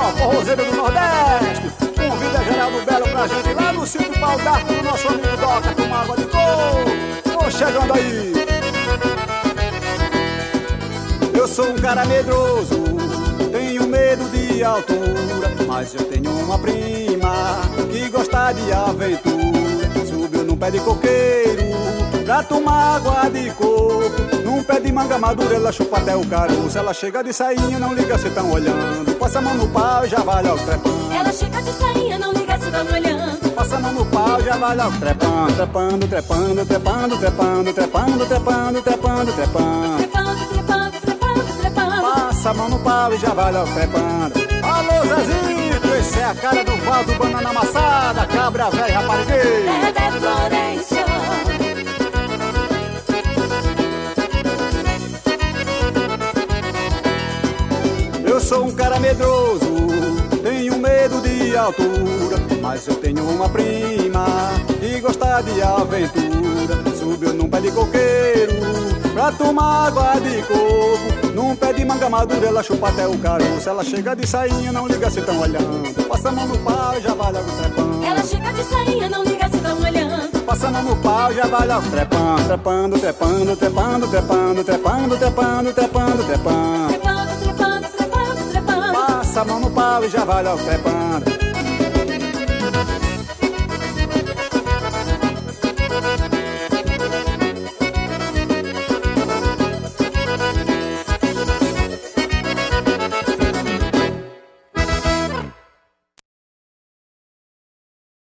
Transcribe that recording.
maior forrozeiro do Nordeste. Convida Geraldo Belo pra gente lá no Sítio Pau d'Arco do nosso amigo Doca com água de coco. Tô chegando aí. Eu sou um cara medroso, tenho medo de altura, mas eu tenho uma prima que gosta de aventura. Subiu num pé de coqueiro pra tomar água de coco. Num pé de manga madura ela chupa até o caroço. Ela chega de sainha, não liga se tão olhando. Passa a mão no pau e já vai logo trepando. Ela chega de sainha, não liga se tão olhando. Passa a mão no pau e já vai logo trepando. Trepando, trepando, trepando, trepando, trepando, trepando, trepando, trepando. Trepando, trepando, trepando, trepando. Passa a mão no pau e já vai logo trepando. Alô Zezito, esse é a cara do Valdo Banana Amassada, cabra velha raparigueira. Bebê Florencio. Eu sou um cara medroso, tenho medo de altura, mas eu tenho uma prima que gosta de aventura. Subiu num pé de coqueiro pra tomar água de coco. Num pé de manga madura ela chupa até o caroço. Ela chega de sainha, não liga se tão olhando. Passa a mão no pau e já vai logo trepando. Ela chega de sainha, não liga se tão olhando. Passa a mão no pau e já vai logo trepando. Trepando, trepando, trepando, trepando, trepando, trepando, trepando, trepando. Trepando, trepando, trepando, trepando. Passa a mão no pau e já vai logo trepando.